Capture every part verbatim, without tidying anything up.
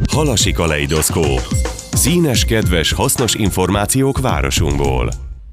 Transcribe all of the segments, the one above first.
Halasi kaleidoszkóp. Színes, kedves, hasznos információk városunkból.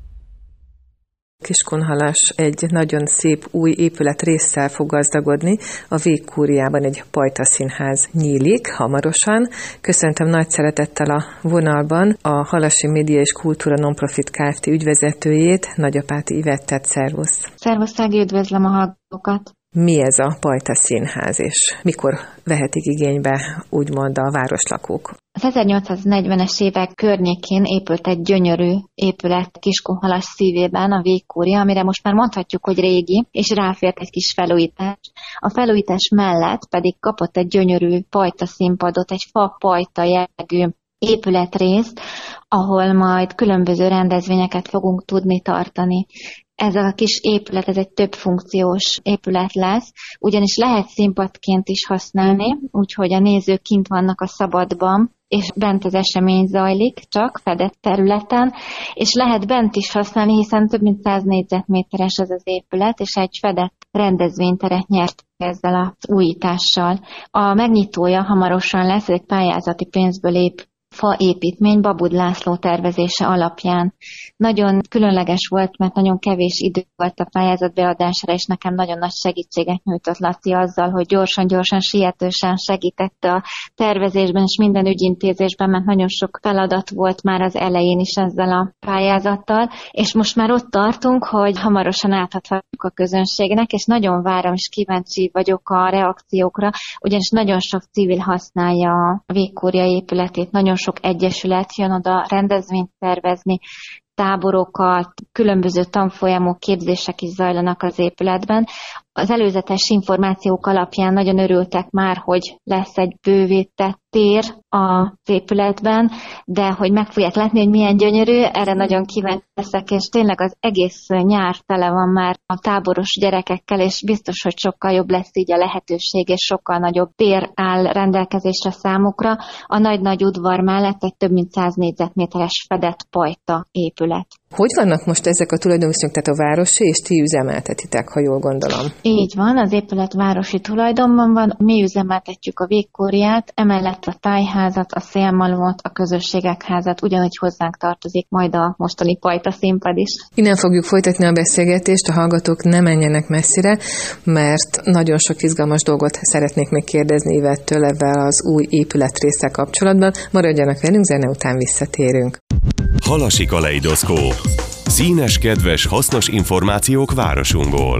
Kiskunhalas egy nagyon szép új épület résszel fog gazdagodni. A Végkúriában egy pajtaszínház nyílik hamarosan. Köszöntöm nagy szeretettel a vonalban a Halasi Média és Kultúra Nonprofit Kft. Ügyvezetőjét, Nagyapáti Ivettet. Szervusz! Szervusz, Ági, üdvözlöm a hallgatókat! Mi ez a pajtaszínház, és mikor vehetik igénybe úgymond a városlakók? Az ezernyolcszáznegyvenes évek környékén épült egy gyönyörű épület Kiskunhalas szívében, a Végkúria, amire most már mondhatjuk, hogy régi, és ráfért egy kis felújítás. A felújítás mellett pedig kapott egy gyönyörű pajtaszínpadot, egy fa pajta jellegű épületrészt, ahol majd különböző rendezvényeket fogunk tudni tartani. Ez a kis épület, ez egy több funkciós épület lesz, ugyanis lehet színpadként is használni, úgyhogy a nézők kint vannak a szabadban, és bent az esemény zajlik, csak fedett területen, és lehet bent is használni, hiszen több mint száz négyzetméteres ez az épület, és egy fedett rendezvényteret nyert ezzel az újítással. A megnyitója hamarosan lesz, ez egy pályázati pénzből ép faépítmény Babud László tervezése alapján. Nagyon különleges volt, mert nagyon kevés idő volt a pályázat beadására, és nekem nagyon nagy segítséget nyújtott Laci azzal, hogy gyorsan-gyorsan, sietősen segítette a tervezésben és minden ügyintézésben, mert nagyon sok feladat volt már az elején is ezzel a pályázattal, és most már ott tartunk, hogy hamarosan átadhatjuk a közönségnek, és nagyon várom, és kíváncsi vagyok a reakciókra, ugyanis nagyon sok civil használja a Végkúria épületét, nagyon sok egyesület jön oda rendezvényt szervezni, táborokat, különböző tanfolyamok, képzések is zajlanak az épületben. Az előzetes információk alapján nagyon örültek már, hogy lesz egy bővített tér az épületben, de hogy meg fogják látni, hogy milyen gyönyörű, erre nagyon kíváncsi leszek, és tényleg az egész nyár tele van már a táboros gyerekekkel, és biztos, hogy sokkal jobb lesz így a lehetőség, és sokkal nagyobb tér áll rendelkezésre számukra. A nagy-nagy udvar mellett egy több mint száz négyzetméteres fedett pajta épület. Hogy vannak most ezek a tulajdonosok, tehát a városi, és ti üzemeltetitek, ha jól gondolom? Így van, az épület városi tulajdonban van, mi üzemeltetjük a Végkúriát, emellett a tájházat, a szélmalomot, a közösségek házat, ugyanúgy hozzánk tartozik majd a mostani pajta színpad is. Innen fogjuk folytatni a beszélgetést, a hallgatók ne menjenek messzire, mert nagyon sok izgalmas dolgot szeretnék még kérdezni Ivettől ebben az új épületrésszel kapcsolatban. Maradjanak velünk, zene után visszatérünk. Halasi kaleidoszkóp. Színes, kedves, hasznos információk városunkból.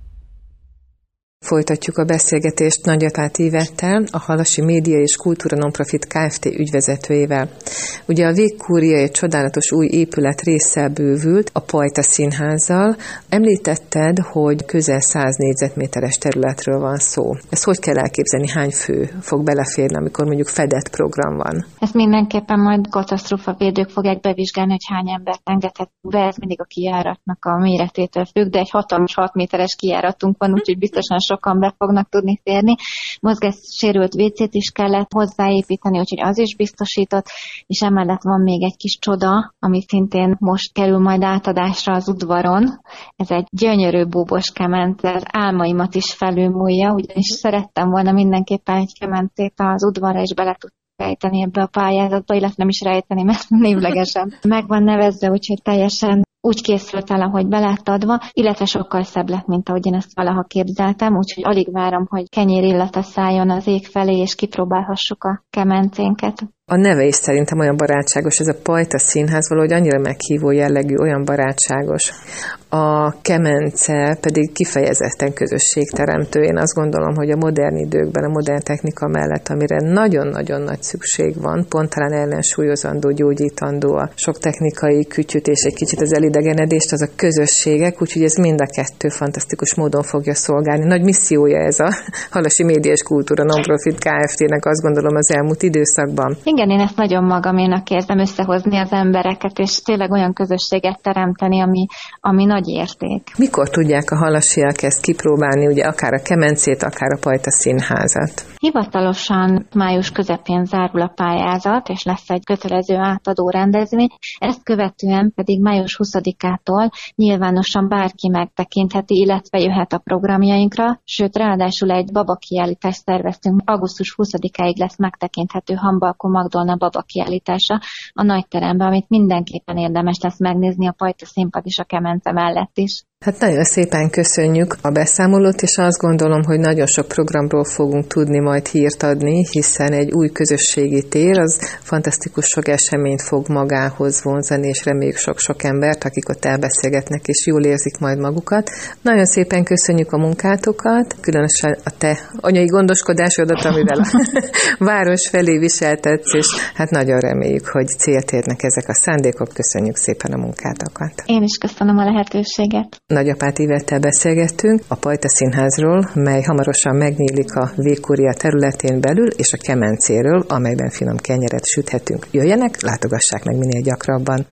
Folytatjuk a beszélgetést Nagyapáti Ivettel, a Halasi Média és Kultúra Nonprofit Kft. Ügyvezetőjével. Ugye a Végkúria egy csodálatos új épület résszel bővült, a pajtaszínházzal. Említetted, hogy közel száz négyzetméteres területről van szó. Ezt hogy kell elképzelni, hány fő fog beleférni, amikor mondjuk fedett program van? Ezt mindenképpen majd katasztrófavédők fogják bevizsgálni, hogy hány embert engedhetünk be, ez mindig a kijáratnak a méretétől függ, de egy hatalmas hat méteres kijáratunk van, úgyhogy biztosan sokan be fognak tudni férni. Mozgássérült vécét is kellett hozzáépíteni, úgyhogy az is biztosított, és emellett van még egy kis csoda, ami szintén most kerül majd átadásra az udvaron. Ez egy gyönyörű búbos kemence, az álmaimat is felülmúlja, ugyanis szerettem volna mindenképpen egy kemencét az udvarra, és bele tudtam rejteni ebbe a pályázatba, illetve nem is rejteni, mert névlegesen meg van nevezve, úgyhogy teljesen úgy készült el, ahogy be lett adva, illetve sokkal szebb lett, mint ahogy én ezt valaha képzeltem, úgyhogy alig várom, hogy kenyér illata szálljon az ég felé, és kipróbálhassuk a kemencénket. A neve is szerintem olyan barátságos, ez a pajta színház valahogy annyira meghívó jellegű, olyan barátságos. A kemence pedig kifejezetten közösségteremtő. Én azt gondolom, hogy a modern időkben, a modern technika mellett, amire nagyon-nagyon nagy szükség van, pont talán ellensúlyozandó, gyógyítandó a sok technikai kütyüt és egy kicsit az elidegenedést, az a közösségek, úgyhogy ez mind a kettő fantasztikus módon fogja szolgálni. Nagy missziója ez a Halasi Média és Kultúra Nonprofit Kft.-nek, azt gondolom, az elmúlt időszakban. Igen, én ezt nagyon magaménak érzem, összehozni az embereket, és tényleg olyan közösséget teremteni, ami, ami nagy érték. Mikor tudják a halasiak ezt kipróbálni, ugye akár a kemencét, akár a pajta színházat? Hivatalosan május közepén zárul a pályázat, és lesz egy kötelező átadó rendezvény, ezt követően pedig május huszadikától nyilvánosan bárki megtekintheti, illetve jöhet a programjainkra, sőt ráadásul egy babakiállítást szerveztünk, augusztus huszadikáig lesz megtekinthető Hambalkó Magdolna babakiállítása a nagyteremben, amit mindenképpen érdemes lesz megnézni a Pajta Színpad és a Kemence mellett is. Hát nagyon szépen köszönjük a beszámolót, és azt gondolom, hogy nagyon sok programról fogunk tudni majd hírt adni, hiszen egy új közösségi tér, az fantasztikus sok eseményt fog magához vonzani, és reméljük sok-sok embert, akik ott elbeszélgetnek, és jól érzik majd magukat. Nagyon szépen köszönjük a munkátokat, különösen a te anyai gondoskodásodat, amivel a város felé viseltetsz, és hát nagyon reméljük, hogy célt érnek ezek a szándékok. Köszönjük szépen a munkátokat. Én is köszönöm a lehetőséget. Nagyapát Ivettel beszélgettünk a Pajta Színházról, mely hamarosan megnyílik a Végkúria területén belül, és a Kemencéről, amelyben finom kenyeret süthetünk. Jöjjenek, látogassák meg minél gyakrabban.